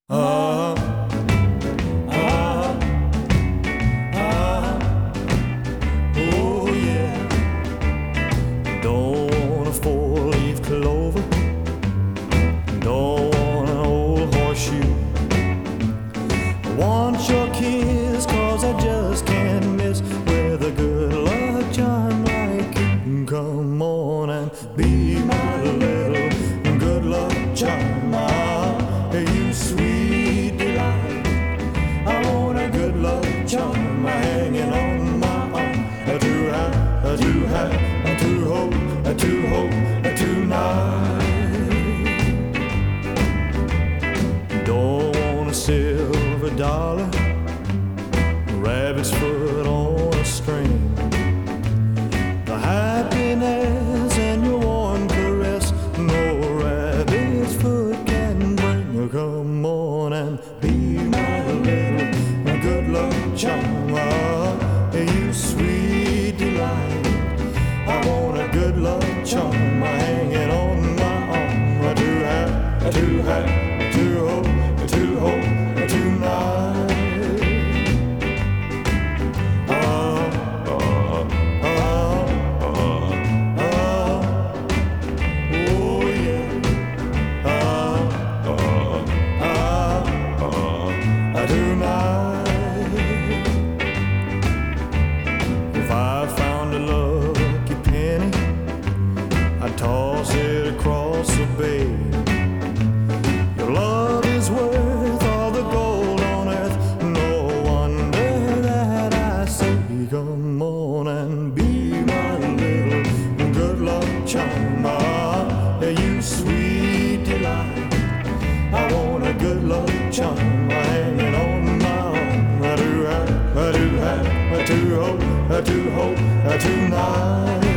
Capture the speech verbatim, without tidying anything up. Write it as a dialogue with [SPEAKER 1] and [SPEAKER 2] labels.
[SPEAKER 1] Ah, ah, ah, oh yeah. Don't want a four-leaf clover. Don't want an old horseshoe. I want your kiss, cause I just can't miss with a good luck charm like you. Come on and be my little good luck charm. Ah, you sweet delight. I want a good luck charm hanging on my arm. To have, to have, to hope, to hope tonight. Don't want a silver dollar, rabbit's foot on a string. The happiness in your warm caress, no rabbit's foot can bring. Come on and be my little good luck charm. Ah, you sweet delight. I want a good luck charm hanging on my arm. To have, to have, to hope, to hope tonight. Ah, ah, ah, ah, ah. Oh yeah. Ah, ah, ah, ah, tonight. If I found a lucky penny, I'd toss it across the bay. Your love is worth all the gold on earth. No wonder that I say, come on and be my little good luck charm. Ah, you sweet delight. I want a good luck charm hanging on my arm. I do have, I do have, I do hope, I do hope tonight.